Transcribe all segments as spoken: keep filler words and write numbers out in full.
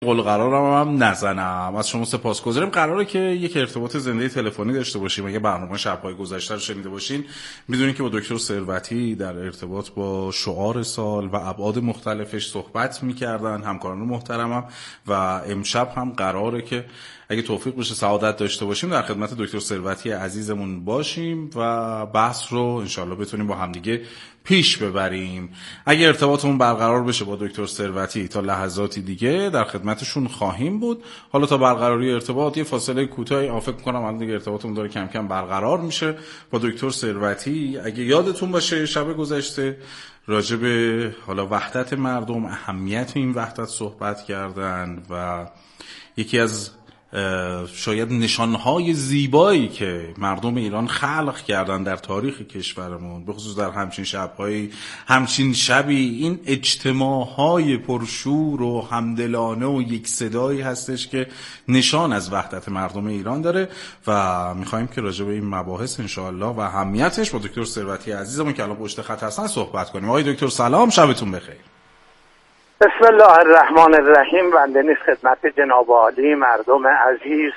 قول قرارم هم نزنم. از شما سپاسگزاریم. قراره که یک ارتباط زنده تلفنی داشته باشیم. اگه برنامه شب‌های گذشته رو شنیده باشین میدونین که با دکتر ثروتی در ارتباط با شعار سال و ابعاد مختلفش صحبت میکردن، همکاران محترمم، و امشب هم قراره که اگه توفیق بشه سعادت داشته باشیم در خدمت دکتر ثروتی عزیزمون باشیم و بحث رو انشالله بتونیم با همدیگه پیش ببریم. اگه ارتباطمون برقرار بشه با دکتر ثروتی تا لحظاتی دیگه در خدمتشون خواهیم بود. حالا تا برقراری ارتباط یه فاصله کوتاهی، فکر می‌کنم الان دیگه ارتباطمون داره کم کم برقرار میشه با دکتر ثروتی. اگه یادتون باشه شب گذشته راجع به حالا وحدت مردم، اهمیت این وحدت صحبت کردن و یکی از شاید نشانهای زیبایی که مردم ایران خلق کردن در تاریخ کشورمون، به خصوص در همچین شب‌هایی، همچین شبی، این اجتماعهای پرشور و همدلانه و یک صدایی هستش که نشان از وحدت مردم ایران داره و میخوایم که راجع به این مباحث انشاءالله و اهمیتش با دکتر ثروتی عزیزمون که الان پشت خط هستن صحبت کنیم. آقای دکتر سلام، شبتون بخیر. بسم الله الرحمن الرحیم. بنده نیز خدمت جناب عالی مردم عزیز،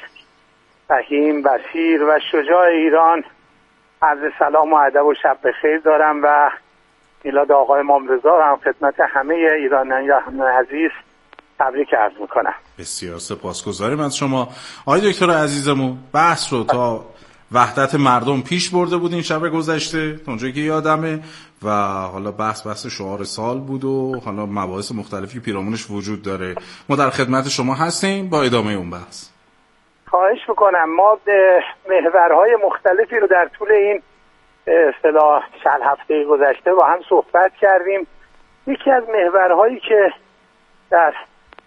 فهیم، بصیر و شجاع ایران عرض سلام و ادب و شب بخیر دارم و میلاد آقای امام رضا هم خدمت همه ایرانیان عزیز تبریک عرض میکنم. بسیار سپاسگزاریم از شما. آقای دکتر عزیزمون، بحث رو تا وحدت مردم پیش برده بودین شب گذشته تا اونجایی که یادمه و حالا بحث بحث شعار سال بود و حالا مباحث مختلفی پیرامونش وجود داره. ما در خدمت شما هستیم با ادامه اون بحث. خواهش میکنم. ما محورهای مختلفی رو در طول این اصطلاح چند هفته گذشته با هم صحبت کردیم. یکی از محورهایی که در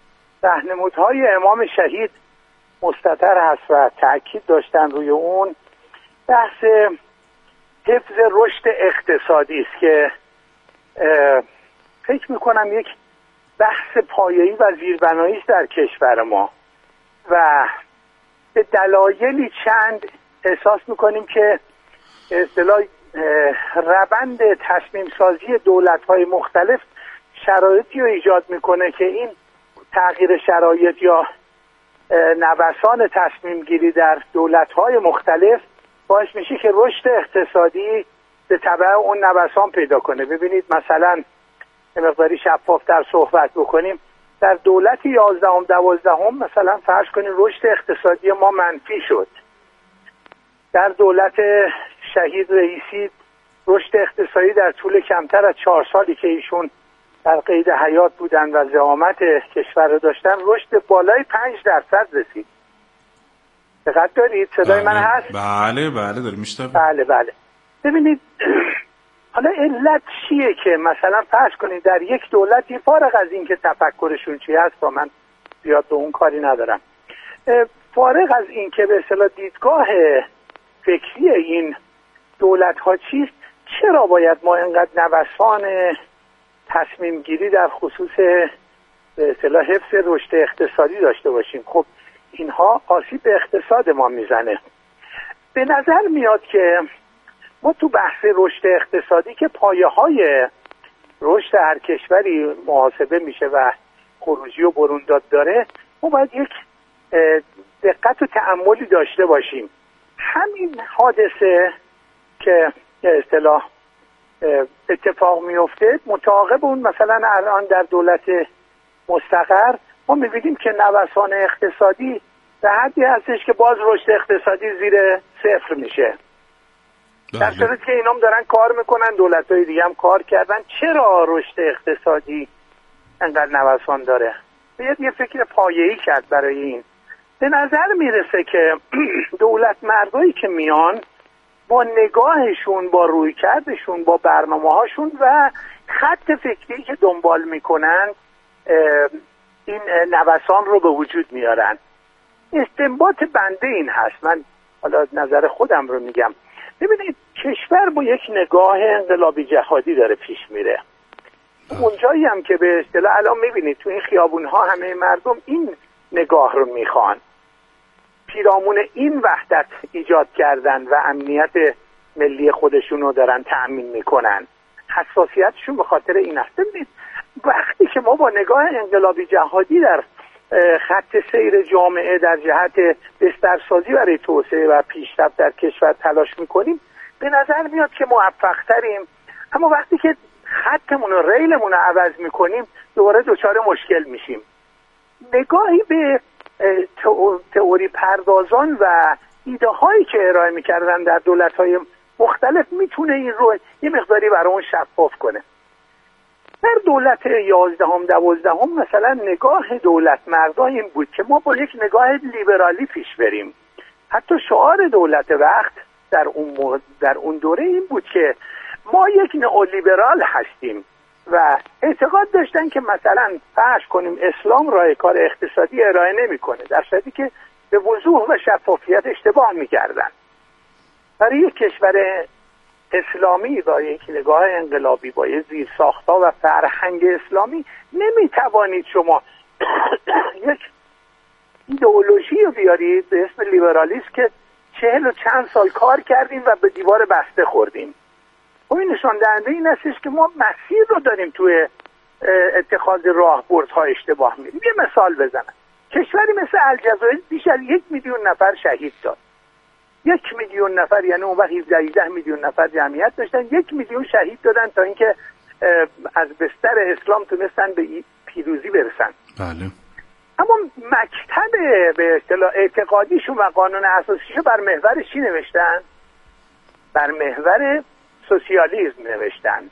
راهنمودهای امام شهید مستتر هست و تأکید داشتن روی اون، بحث حفظ رشد اقتصادی است که فکر میکنم یک بحث پایه‌ای و زیربنایی است در کشور ما و به دلایلی چند احساس میکنیم که اصطلاح روند تصمیم سازی دولت‌های مختلف شرایطی رو ایجاد میکنه که این تغییر شرایط یا نوسان تصمیم گیری در دولت‌های مختلف باعث میشه که رشد اقتصادی به تبع اون نوسان پیدا کنه. ببینید مثلا مقداری شفافتر صحبت بکنیم، در دولت یازدهم دوازدهم مثلا فرض کنیم رشد اقتصادی ما منفی شد. در دولت شهید رئیسی رشد اقتصادی در طول کمتر از چهار سالی که ایشون در قید حیات بودن و زعامت کشور رو داشتن رشد بالای پنج درصد رسید. دقت دارید؟ صدای من هست؟ بله بله داریم میشنویم. بله بله. ببینید حالا علت چیه که مثلا فرض کنید در یک دولتی، فارغ از این که تفکرشون چی هست با من زیاد به اون کاری ندارم، فارغ از این که به اصطلاح دیدگاه فکری این دولت ها چیست، چرا باید ما اینقدر نوسان تصمیم گیری در خصوص به اصطلاح حفظ رشد اقتصادی داشته باشیم؟ خب اینها آسیب به اقتصاد ما میزنه. به نظر میاد که ما تو بحث رشد اقتصادی که پایه های رشد هر کشوری محاسبه میشه و خروجی و برونداد داره، ما باید یک دقت و تأملی داشته باشیم. همین حادثه که به اصطلاح اتفاق میفته متعاقب اون مثلا الان در دولت مستقر ما میبینیم که نوسان اقتصادی به حدی هستش که باز رشد اقتصادی زیر صفر میشه. در صورتی که اینام دارن کار میکنن، دولت‌های دیگه هم کار کردن. چرا رشد اقتصادی انقدر نوسان داره؟ باید یه فکر پایه‌ای کرد برای این. به نظر میرسه که دولت مردایی که میان با نگاهشون، با رویکردشون، با برنامه‌هاشون و خط فکری که دنبال میکنن این نوسان رو به وجود میارن. استنباط بنده این هست، من حالا نظر خودم رو میگم. ببینید کشور با یک نگاه انقلابی جهادی داره پیش میره. اونجایی هم که به اصطلاح الان میبینید تو این خیابون‌ها همه مردم این نگاه رو میخوان، پیرامون این وحدت ایجاد کردن و امنیت ملی خودشون رو دارن تأمین میکنن. حساسیتشون به خاطر این است. ببینید وقتی که ما با نگاه انقلابی جهادی در خط سیر جامعه در جهت بسترسازی برای توسعه و پیشرفت در کشور تلاش میکنیم به نظر میاد که موفق تریم. اما وقتی که خطمون و ریلمون رو عوض میکنیم دوباره دچار مشکل میشیم. نگاهی به تئوری پردازان و ایده هایی که ارائه میکردن در دولت های مختلف میتونه این رو یه مقداری برای اون شفاف کنه. در دولت یازدهم دوازدهم مثلا نگاه دولت مردان این بود که ما با یک نگاه لیبرالی پیش بریم. حتی شعار دولت وقت در اون در اون دوره این بود که ما یک نئولیبرال هستیم و اعتقاد داشتن که مثلا فرض کنیم اسلام راه کار اقتصادی ارائه نمیکنه، در صورتی که به وضوح و شفافیت اشتباه میکردن. برای یک کشور اسلامی با یک نگاه انقلابی با یک زیرساخت‌ها و فرهنگ اسلامی نمیتوانید شما یک ایدئولوژی رو بیارید به اسم لیبرالیسم که چهل و چند سال کار کردیم و به دیوار بسته خوردیم. و این نشان دهنده این هستش که ما مسیر رو داریم توی اتخاذ راهبردها اشتباه میریم. یه مثال بزنم. کشوری مثل الجزایر بیش از یک میلیون نفر شهید داد. یک میلیون نفر یعنی اون وقت هفده میلیون نفر جمعیت داشتن، یک میلیون شهید دادن تا اینکه از بستر اسلام تونستن به پیروزی برسن. بله. اما مکتب به اصطلاح اعتقادیشون و قانون اساسیشون بر محور چی نوشتن؟ بر محور سوسیالیسم نوشتن.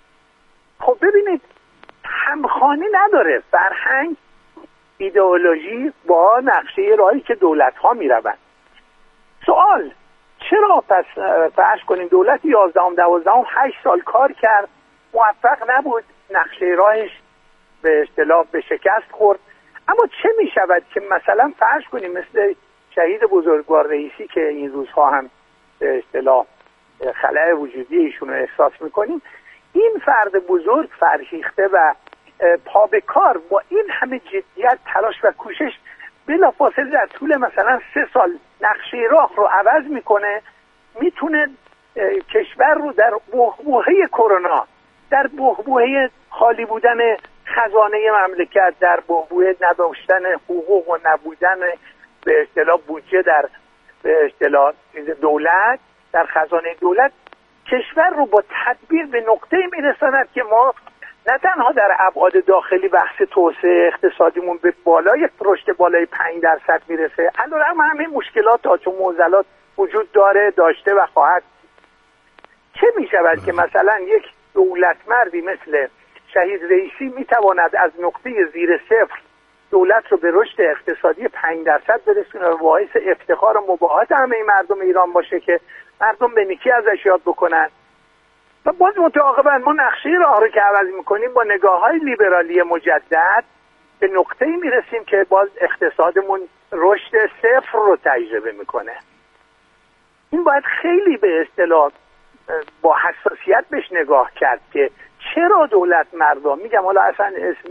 خب ببینید همخوانی نداره فرهنگ ایدئولوژی با نقشه راهی که دولت ها می روند. سوال چرا پس فرض کنیم دولت یازدهم دوازدهم هشت سال کار کرد موفق نبود، نقشه راهش به اصطلاح به شکست خورد، اما چه می شود که مثلا فرض کنیم مثل شهید بزرگوار رئیسی که این روزها هم به اصطلاح خلأ وجودی ایشون رو احساس میکنیم، این فرد بزرگ فرهیخته و پا به کار با این همه جدیت تلاش و کوشش بلافاصله در طول مثلا سه سال نقشه راه رو عوض میکنه، میتونه کشور رو در بحبوحه کرونا، در بحبوحه خالی بودن خزانه مملکت، در بحبوحه نداشتن حقوق و نبودن به اصطلاح بودجه در به اصطلاح دولت در خزانه دولت، کشور رو با تدبیر به نقطه‌ای میرساند که ما نه تنها در ابعاد داخلی بحث توسعه اقتصادیمون به بالای رشد بالای پنج درصد میرسه، علیرغم همه مشکلات و معضلات وجود داره، داشته و خواهد. چه میشود که مثلا یک دولت مردی مثل شهید رئیسی میتواند از نقطه زیر صفر دولت رو به رشد اقتصادی پنج درصد برسونه و باعث افتخار و مباهات همه مردم ایران باشه که مردم به نیکی ازش یاد بکنن؟ و باز متعاقبا ما نقشه راه رو که عوض میکنیم با نگاه های لیبرالی مجدد به نقطه‌ای میرسیم که باز اقتصادمون رشد صفر رو تجربه میکنه. این باید خیلی به اصطلاح با حساسیت بهش نگاه کرد که چرا دولت مردم، میگم حالا اصلا اسم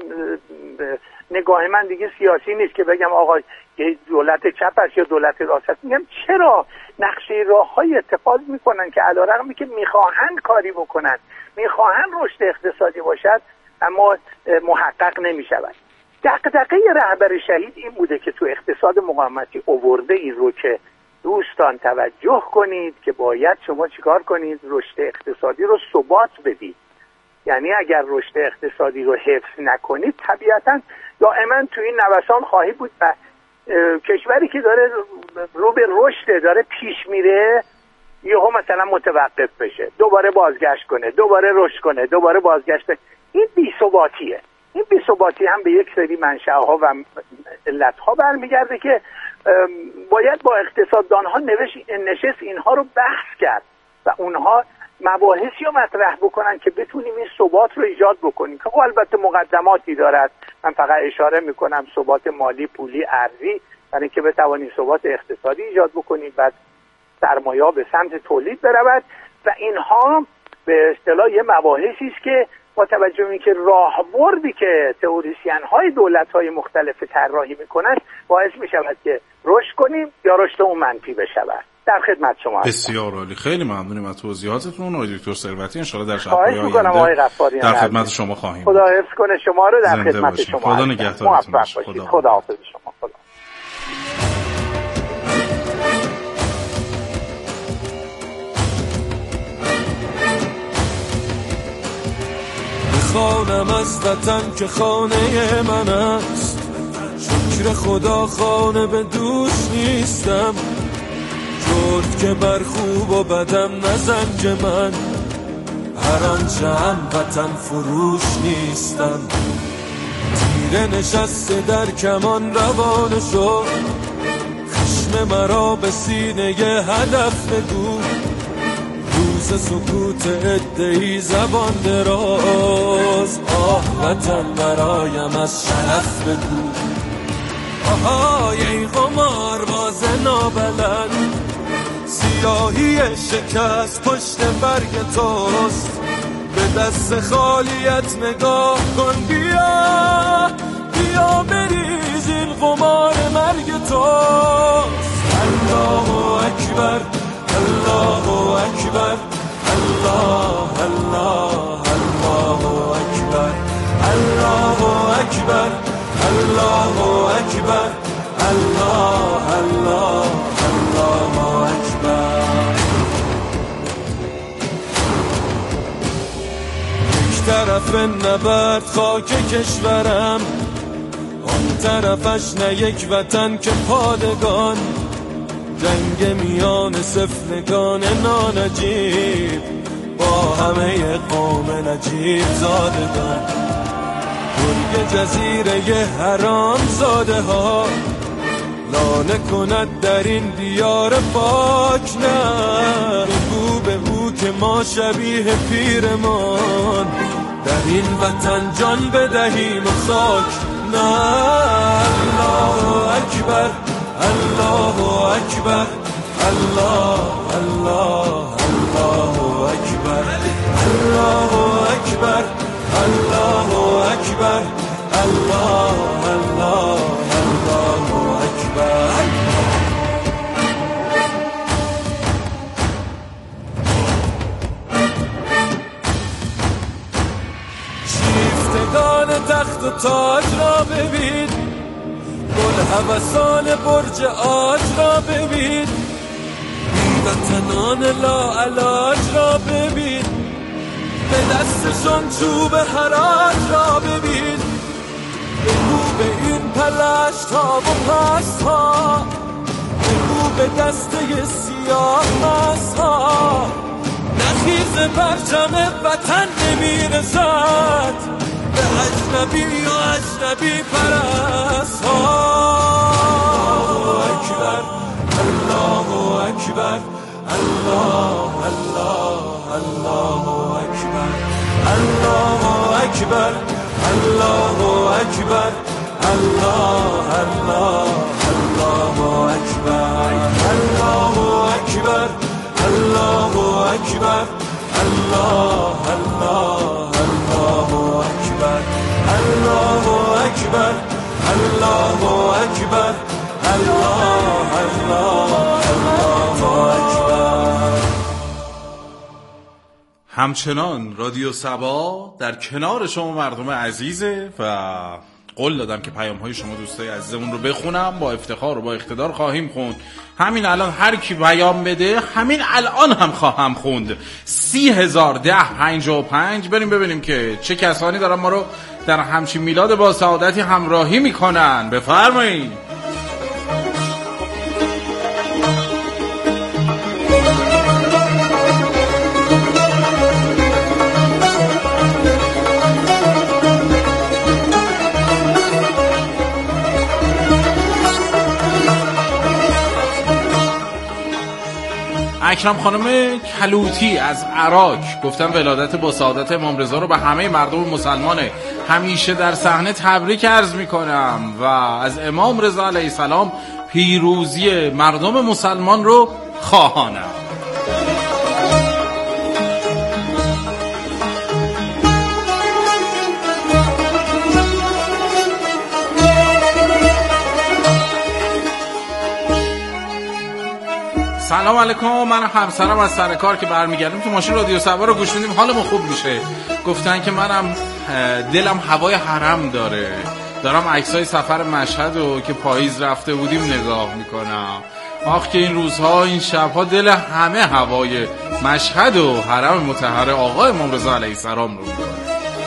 نگاه من دیگه سیاسی نیست که بگم آقا دولت چپ است یا دولت راست است، میگم چرا نقشه راه‌های اتخاذ میکنن که علیرغمی که میخواهند کاری بکنن، میخواهند رشد اقتصادی باشد، اما محقق نمیشود. دغدغه رهبر شهید این بوده که تو اقتصاد مقاومتی آورده این رو که دوستان توجه کنید که باید شما چیکار کنید؟ رشد اقتصادی رو ثبات بدید. یعنی اگر رشد اقتصادی رو حفظ نکنید طبیعتاً دائما تو این نوسان خواهی بود و کشوری که داره رو به رشد داره پیش میره یهو مثلا متوقف بشه، دوباره بازگشت کنه، دوباره رشد کنه، دوباره بازگشت کنه. این بی‌ثباتیه. این بی‌ثباتی هم به یک سری منشأها و علتها برمیگرده که باید با اقتصاددانها نشست اینها رو بحث کرد و اونها مباحثی رو مطرح بکنن که بتونیم این ثبات رو ایجاد بکنیم که البته مقدماتی دارد. من فقط اشاره میکنم ثبات مالی، پولی، ارزی، برای اینکه بتوانیم ثبات اقتصادی ایجاد بکنیم، بعد سرمایه‌ها به سمت تولید برود و اینها به اصطلاح یه مباحثی است که با توجه به اینکه راهبردی که تئوریسین‌های دولت‌های مختلف طراحی میکنن باعث میشود که رشد کنیم یا رشد اون منفی بشود. در خدمت شما هستم. بسیار عالی، خیلی ممنونیم از توضیحاتتون آقای دکتر ثروتی. ان شاءالله در شب‌های آینده در خدمت شما خواهیم. خدا حفظ کنه شما رو، در خدمت شما. خدا نگهدارتون باشه. خدا خدا حافظ شما. خدا خانم از وطن که خانه من است، شکر خدا خانه به دوش نیستم، جرد که بر خوب و بدم نزنج من، هر آنچه هم وطن فروش نیستم، تیره نشسته در کمان روانه شد، خشم مرا به سینه هدف بگو، روز سکوت ادهی زبان دراز، آه وطن برایم از شرف بگو، آهای ای قمار باز نابلند، سیاهی شکست پشت برگ توست، به دست خالیت نگاه کن، بیا بیا بریز این قمار مرگ توست. الله اکبر الله اکبر الله الله الله اکبر الله اکبر الله اکبر الله الله الله اکبر. یک طرف نبرد خاک کشورم، آن طرفش نه یک وطن که پادگان، جنگ میان سفلگان نانجیب با همه قوم نجیب زادگان، گرگ جزیره حرام زاده ها، لانه کند در این دیار پاک، نه بگو به او که ما شبیه پیرمان، در این وطن جان بدهیم و خاک، نه. الله اکبر الله اکبر الله الله الله اکبر الله اکبر الله اکبر الله الله الله اکبر. شیفتگان تخت و تاج را ببین، گل هوسان برج آج را ببین، وطنان لاعلاج را ببین، به دستشون چوب حراج را ببین، بگو به این پلشت ها و پست ها، بگو به دسته سیاه مست ها، نخیز پرچم وطن نمیرسد به اجنبی و اجنبی پرست ها. الله اکبر الله الله الله اکبر الله اکبر الله اکبر الله الله الله اکبر الله اکبر الله اکبر الله الله الله اکبر الله اکبر الله اکبر الله الله الله اکبر. همچنان رادیو سبا در کنار شما مردم عزیزه و قول دادم که پیام های شما دوستای عزیزمون رو بخونم، با افتخار و با اقتدار خواهیم خوند. همین الان هر کی پیام بده همین الان هم خواهم خوند. سی هزار ده پنج و پنج. بریم ببینیم که چه کسانی دارن ما رو در همچین میلاد با سعادتی همراهی میکنن. بفرمایید. اکرم خانم کلوتی از عراق گفتن ولادت با سعادت امام رضا رو به همه مردم مسلمان همیشه در صحنه تبریک عرض میکنم و از امام رضا علیه السلام پیروزی مردم مسلمان رو خواهانم. سلام علیکم، من همسرم از سر کار که برمیگردیم تو ماشین رادیو سوار رو گوش میدیم حالمون خوب میشه. گفتن که منم دلم هوای حرم داره، دارم عکسای سفر مشهد رو که پاییز رفته بودیم نگاه میکنم. آخ که این روزها این شبها دل همه هوای مشهد و حرم مطهر آقا امام رضا علیه السلام رو میکنه.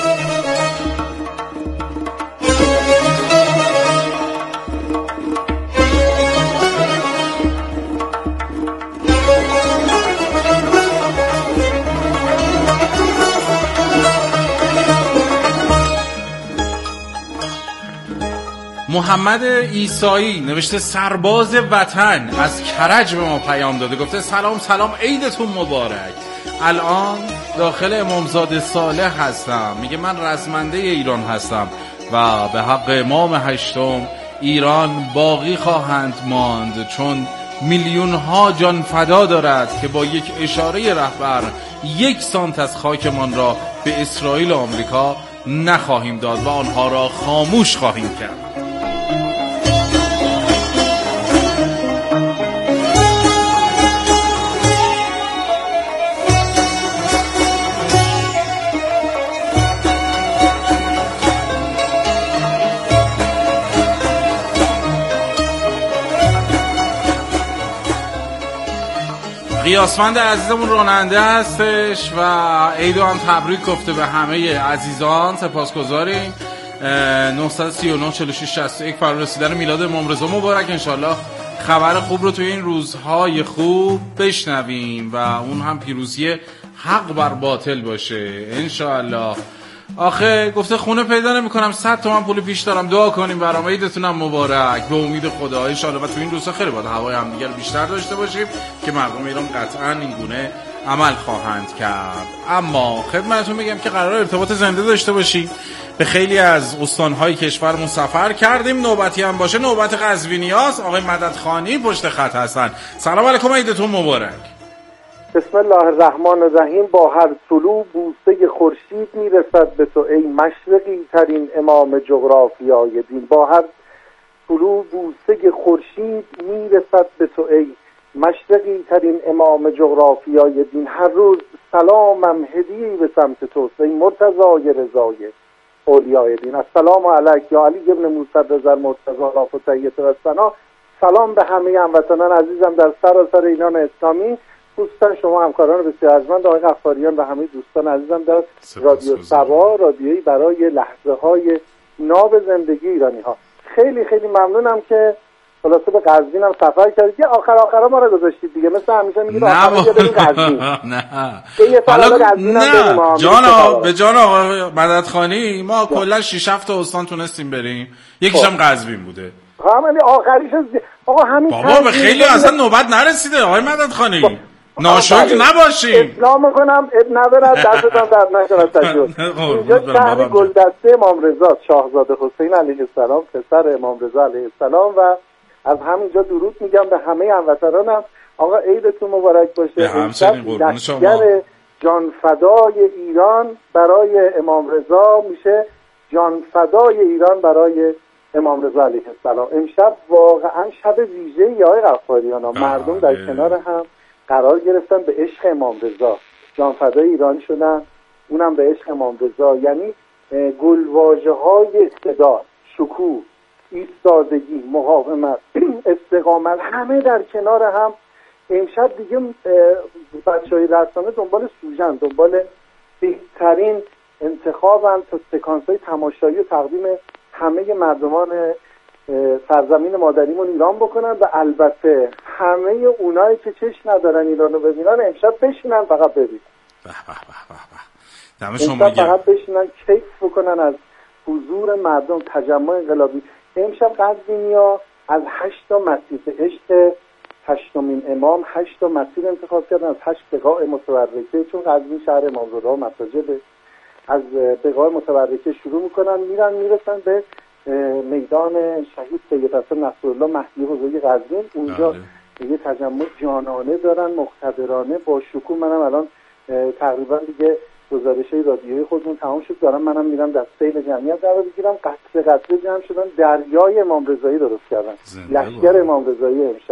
محمد عیسایی نوشته سرباز وطن از کرج به ما پیام داده، گفته سلام سلام عیدتون مبارک. الان داخل امامزاده صالح هستم، میگه من رزمنده ایران هستم و به حق امام هشتم ایران باقی خواهند ماند، چون میلیون ها جان فدا دارد که با یک اشاره رهبر یک سانت از خاکمان را به اسرائیل و آمریکا نخواهیم داد و آنها را خاموش خواهیم کرد. قیاسمند عزیزمون راننده هستش و عیدو هم تبریک گفته به همه عزیزان، سپاسگزاریم. نه سه نه چهار شش شصت و یک فرا رسیدن میلاد امام رضا مبارک. انشالله خبر خوب رو توی این روزهای خوب بشنویم و اون هم پیروزی حق بر باطل باشه انشالله. آخه گفته خونه پیدا نمی کنم، صد تومن پول پیش دارم، دعا کنیم برام، عیدتونم مبارک به امید خدا انشالله. و تو این روزها خیلی باید هوای هم دیگر بیشتر داشته باشیم که مردم ایران قطعا این گونه عمل خواهند کرد. اما خدمتتون میگم که قرار ارتباط زنده داشته باشیم، به خیلی از استانهای کشورمون سفر کردیم، نوبتی هم باشه نوبت قزوینیاست. آقای مددخانی پشت خط هستن. سلام علیکم، عیدتون مبارک. بسم الله الرحمن الرحیم. با هر طلوع بوسه خورشید میرسد به تو ای مشرقی ترین امام جغرافیای دین. با هر طلوع بوسه خورشید میرسد به تو ای مشرقی ترین امام جغرافیای دین. هر روز سلامم هدیه‌ای به سمت توست ای مرتضای رضای اولیای دین. السلام علیک یا علی ابن موسی رضا المرتضی رافع و ثنا. سلام به همه هموطنان عزیزم در سراسر ایران اسلامی، خصوصا شما همکاران بسیار ارجمند آقای غفاریان و همه دوستان عزیزم در رادیو سبا، رادیویی برای لحظه های ناب زندگی ایرانی ها. خیلی خیلی ممنونم که خلاصه به قزوین هم سفر کردید. یه آخر آخرا ما رو گذاشتید دیگه، مثل همیشه میگید آخر ما بریم قزوین. نه یه حالا نه جانا به جان آقا مددخانی ما کلا شش هفت تا استان تونستیم بریم، یکیش هم قزوین بوده. همین آخریش آقا همین بابا به خیلی اصلا نوبت نرسیده آقای مددخانی، ناشکر نباشیم. اصلاح میکنم اب نبرد دستتان در نشود تجرد. اینجا شهر گلدسته امام رضا شاهزاده حسین علیه السلام پسر امام رضا علیه السلام و از همینجا درود میگم به همه هموطنانم. آقا عیدتون مبارک باشه. همچنین قربون شما. جان فدای ایران برای امام رضا میشه جان فدای ایران برای امام رضا علیه السلام. امشب واقعا شب ویژه‌ای آقای غفاریان ها. مردم در کنار هم قرار گرفتن به عشق امام رضا، جان فدای ایران شدن، اونم به عشق امام رضا. یعنی گلواژه‌های استعداد، شکوه، ایستادگی، مقاومت، استقامت همه در کنار هم. امشب دیگه بچه‌های رسانه دنبال سوژن، دنبال بهترین انتخابن تا سکانس‌های تماشایی و تقدیم همه مردمان سرزمین مادریمون ایران بکنن و البته همه اونایی که چشم ندارن ایرانو ببینن امشب بشینن فقط ببینن. به به به به. دم شما گرم. فقط بشینن کیف بکنن از حضور مردم، تجمع انقلابی. امشب قزوینیا از هشت تا مسیر عشق هشتمین امام هشت تا مسیر انتخاب کردن از هشت بقاع متبرکه، چون قزوین شهر امامزاده و مساجد، از بقاع متبرکه شروع میکنن میرن میرسن به میدان شهید سید حسن نصرالله مهدی بزرگ قزوین. اونجا یه تجمع جانانه دارن، مقتدرانه، با شکوه. منم الان تقریبا دیگه گزارش‌های رادیویی خودمون تمام شد، دارم منم میرم در سیل جمعیت قرار بگیرم. قطره قطره جمع شدن، دریای امام رضایی درست کردن، لشکر امام رضایی امشب.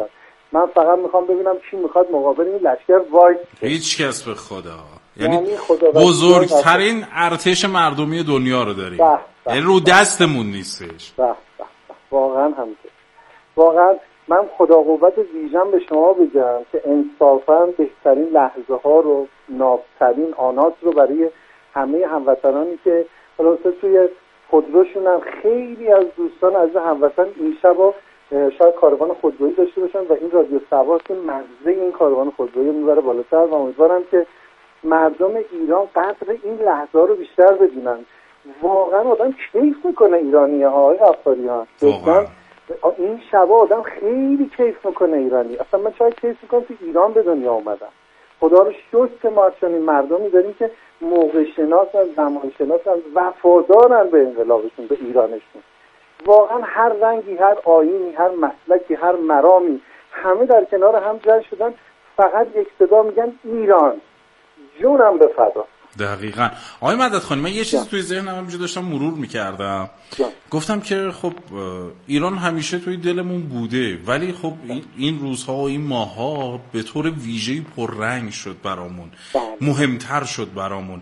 من فقط میخوام ببینم کی میخواد مقابل این لشکر وایس. هیچ کس به خدا، یعنی, یعنی خدا بزرگترین ارتش مردمی دنیا رو داریم، یعنی رو دستمون نیستش. بح بح واقعا همینطور. واقعا من خدا قوت ویژن به شما بگم که انصافا بهترین لحظه ها رو، نابترین آنات رو برای همه هموطنانی که خلاصه توی خودروشونن، خیلی از دوستان از هموطن این شبا شاید کاروان خودرویی داشته باشن و این رادیو سواس مغزه این کاروان خودرویی میبره بالاتر و امیدوارم که مردم ایران قدر این لحظه رو بیشتر بدونن. واقعا آدم کیف میکنه ایرانی ها، آقای غفاریان. واقعا این شبا آدم خیلی کیف میکنه ایرانی. اصلا من چای کیف میکنم که ایران به دنیا اومدم. خدا رو شکر که ما چنین مردمی داریم که موقع شناسن، زمان شناسن، وفادارن به انقلابشون، به ایرانشون. واقعا هر رنگی، هر آیینی، هر مسلکی، هر مرامی، همه در کنار هم جمع شدن، فقط یک صدا میگن ایران، جونم به فدا. دقیقاً. آقای مددخانی، من یه چیز توی ذهنم همینجا داشتم مرور میکردم، گفتم که خب ایران همیشه توی دلمون بوده، ولی خب این روزها و این ماها به طور ویژه‌ای پررنگ شد برامون، مهمتر شد برامون.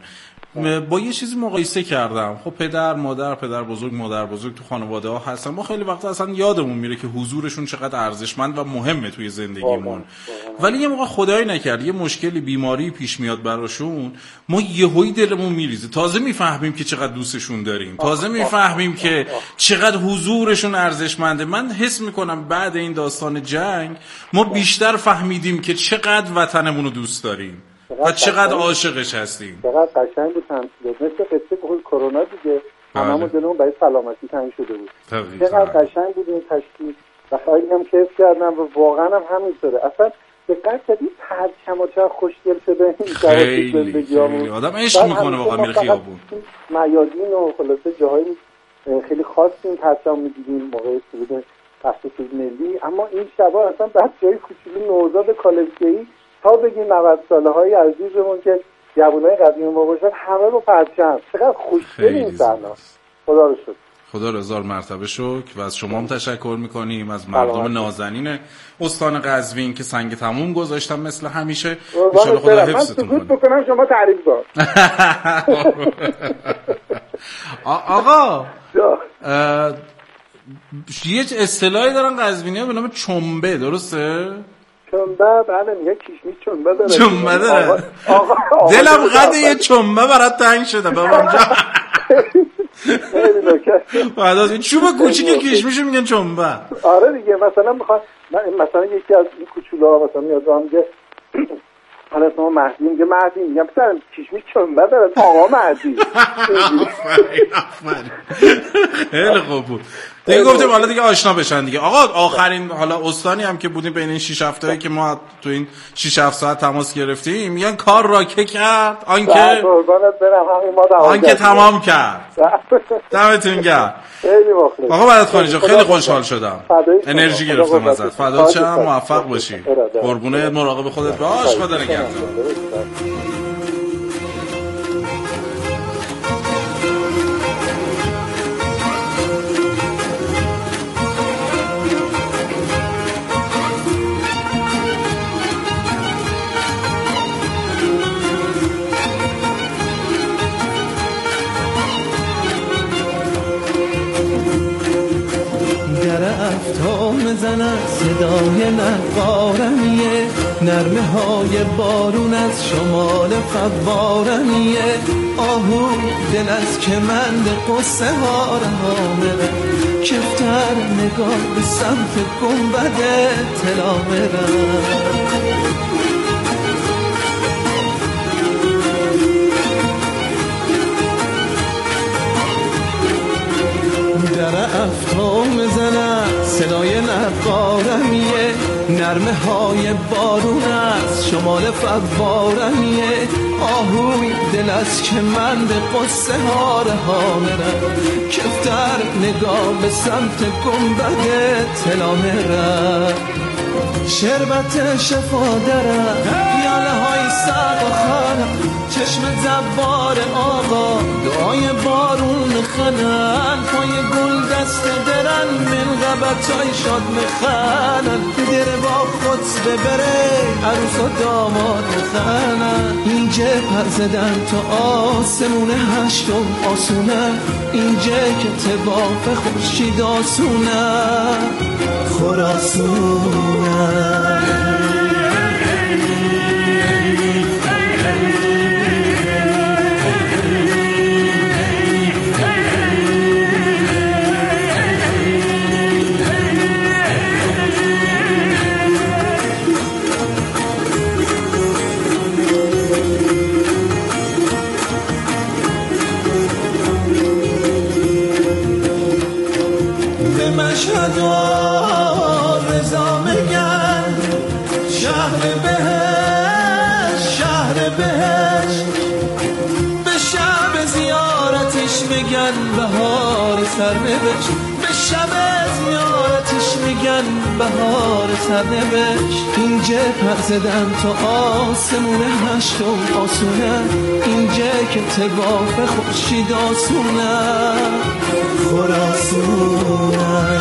با یه چیزی مقایسه کردم. خب پدر، مادر، پدر بزرگ، مادر بزرگ تو خانواده ها هستن، ما خیلی وقتا اصلا یادمون میره که حضورشون چقدر ارزشمند و مهمه توی زندگیمون، ولی یه موقع خدای نکرد یه مشکلی، بیماری پیش میاد براشون، ما یهویی دلمون میریزه، تازه میفهمیم که چقدر دوستشون داریم، تازه میفهمیم که چقدر حضورشون ارزشمنده. من حس میکنم بعد این داستان جنگ ما بیشتر فهمیدیم که چقدر وطنمون رو دوست داریم و چقدر عاشقش هستیم. چقدر قشنگ بود تمثیلات، مثل قصه کرونا دیگه، هممون دلمون برای سلامتی تنگ شده بود. چقدر قشنگ بود این تشکیل و خیلی هم کیف کردم و واقعا هم همینطوره. اصلا دقت کردی پرچم‌ها چقدر خوشگل شده این خیلی خیلی آدم عشق میکنه واقعا میره خیابون. میادین و خلاصه جاهای خیلی خاصی این پرچم می‌دیدیم موقع سرود تخصیص ملی، اما این شبا اصلا بعد جای کوچولو نوزاد کالسکه‌ای تا بگیم نود ساله های عزیزمون که جوانای قدیم ما باشن همه با پرچم، چقدر خوشگل این صحنه. خدا رو شکر. خدا رو هزار مرتبه شکر و از شما هم تشکر میکنیم، از مردم نازنین استان قزوین که سنگ تموم گذاشتن مثل همیشه. ان شاء الله خدا حفظتون کنه. من سکوت بکنم شما تعریف کن. آقا یه اصطلاحی دارن قزوینی‌ها به نام چنبه، درسته؟ چنبه، بله میگه کشمیش چنبه داره. چنبه داره. دلم قد یه چنبه برات تنگ شده بابام جان. خیلی نکته. بعد از این چوب کوچیک کشمیشو میگن چنبه. آره دیگه، مثلا میخواد مثلا یکی از این کوچولا مثلا میاد و میگه حالا اسمه مهدی، میگه مهدی، میگم پسر کشمیش چنبه داره، آقا مهدی. آفرین آفرین. خیلی خوب بود. دیگه گفتم حالا دیگه آشنا بشن دیگه. آقا آخرین حالا استانی هم که بودیم بین این شش هفته‌ای که ما تو این شش هفت ساعت تماس گرفتیم، میگن کار را که کرد آنکه قربانت برم همین ما تمام آنکه تمام کرد. دمتون گرم. خیلی مخلص. آقا مددخانی جان خیلی خوشحال شدم. انرژی گرفتم ازت. فدات شم، موفق باشی. قربونت، مراقب خودت باش. خدا نگهدار. میزند صدای نقارمیه، نرمه های بارون از شمال فوارمیه، آهو دل از کمند قصه ها رها میره، کفتر نگاه به سمت گنبد طلا میره. در افتا میزنه صدای نقارمیه، نرمه های بارون از شمال فوارمیه، آهوی دل از کمند قصه ها رها میره، کفتر نگاه به سمت گنبد طلا میره. شربت شفا درم، پیاله های سر و خانم، چشم زبار آقا، دعای بارون خنن، پای گل دست درن، من غبتای شاد مخنن، در با خود ببره عروس و داماد مخنن. اینجا پر زدن تا آسمون هشتم آسونه، اینجا که تباف خورشید آسونه خراسونه. مشهد و رضا میگن شهر بهشت، شهر بهشت، به شب زیارتش میگن بهار سرنوشت، به شب زیارتش میگن بهار سرنوشت. اینجا پر زدن تا آسمون هشتم آسونه، اینجا که تباف خورشید آسونه خراسونه.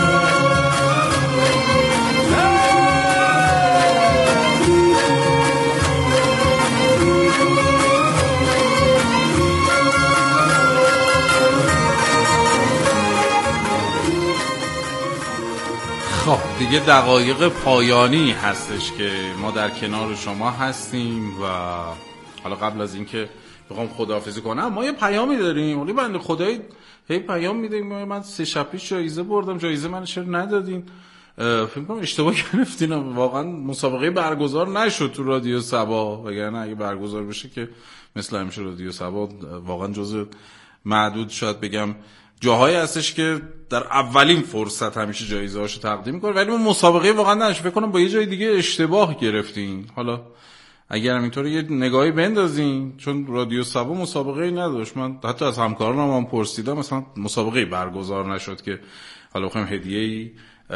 خب دیگه دقایق پایانی هستش که ما در کنار شما هستیم و حالا قبل از اینکه بخوام خداحافظی کنم ما یه پیامی داریم. ولی بنده خدایی هی پیام میدیم من سه شب پیش جایزه بردم، جایزه من چرا ندادین؟ فکر کنم اشتباه گرفتین، واقعا مسابقه برگزار نشد تو رادیو صبا، وگرنه اگه برگزار بشه که مثل همیشه رادیو صبا واقعا جزو معدود شاید بگم جاهایی هستش که در اولین فرصت همیشه جایزه هاشو تقدیم میکنه، ولی اون مسابقه واقعا نشد. فکر کنم با یه جای دیگه اشتباه گرفتین. حالا اگر همینطوری یه نگاهی بندازین، چون رادیو صبا مسابقه نداشت. من حتی از همکارانم هم پرسیدم مثلا مسابقه برگزار نشد که حالا بخوایم هدیه‌ای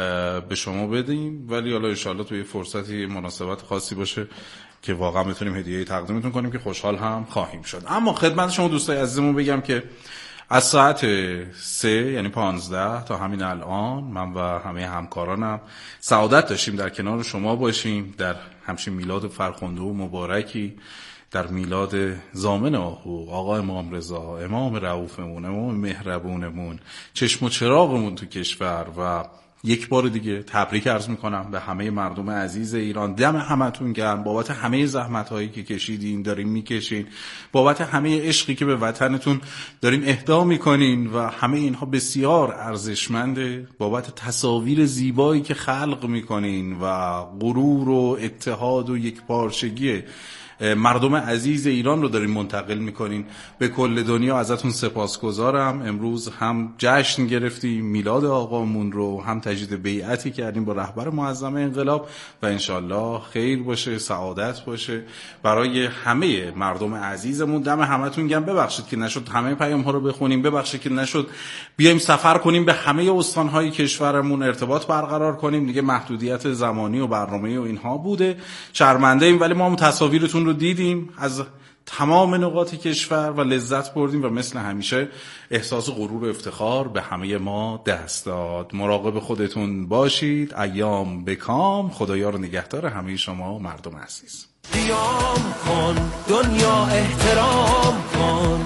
به شما بدیم، ولی حالا ان شاءالله توی فرصتی مناسبت خاصی باشه که واقعا بتونیم هدیه‌ای تقدیمتون کنیم که خوشحال هم خواهیم شد. اما خدمت شما دوستای عزیزمون بگم که از ساعت سه یعنی پانزده تا همین الان من و همه همکارانم سعادت داشتیم در کنار شما باشیم در همچین میلاد فرخنده و مبارکی، در میلاد ضامن آهو، آقا امام رضا، امام رؤوفمون، امام مهربونمون، چشم و چراغمون تو کشور. و یک بار دیگه تبریک عرض میکنم به همه مردم عزیز ایران. دم همتون گرم بابت همه زحمت‌هایی که کشیدین، دارین میکشین، بابت همه عشقی که به وطنتون دارین اهدا میکنین و همه اینها بسیار ارزشمنده، بابت تصاویر زیبایی که خلق میکنین و غرور و اتحاد و یکپارچگی مردم عزیز ایران رو دارین منتقل میکنین به کل دنیا. ازتون سپاسگزارم. امروز هم جشن گرفتیم میلاد آقامون رو، هم تجدید بیعتی کردیم با رهبر معظم انقلاب و انشالله خیر باشه، سعادت باشه برای همه مردم عزیزمون. دم همتون گرم. ببخشید که نشد همه پیام ها رو بخونیم، ببخشید که نشد بیایم سفر کنیم به همه استانهای کشورمون، ارتباط برقرار کنیم، دیگه محدودیت زمانی و برنامه و اینها بوده، شرمنده ایم. ولی ما هم تصاویرتون رو دیدیم از تمام نقاط کشور و لذت بردیم و مثل همیشه احساس غرور و افتخار به همه ما دست داد. مراقب خودتون باشید. ایام بکام. خدایا رو نگهدار همه شما مردم عزیز. قیام کن دنیا احترام کن،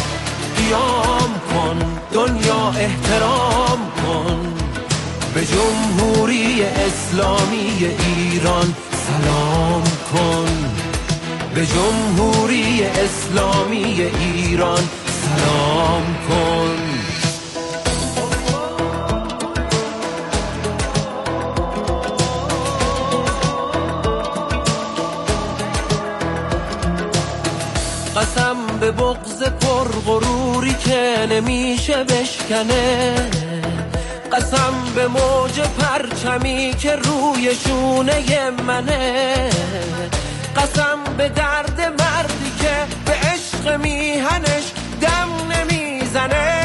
قیام کن دنیا احترام کن، به جمهوری اسلامی ایران سلام کن، به جمهوری اسلامی ایران سلام کن. قسم به بغض پرغروری که نمیشه بشکنه، قسم به موج پرچمی که روی شونه منه، قسم به درد مردی که به عشق میهنش دم نمیزنه.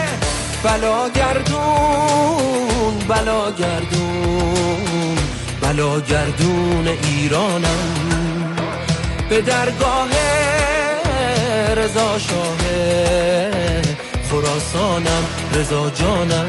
بلا گردون بلا گردون بلاگردون ایرانم، به درگاه رضا شاه خراسانم، رضا جانم.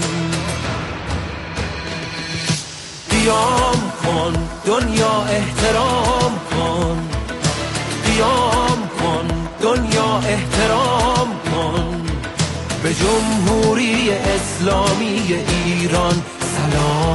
قیام کن دنیا احترام کن، قیام کن دنیا احترام کن، به جمهوری اسلامی ایران سلام.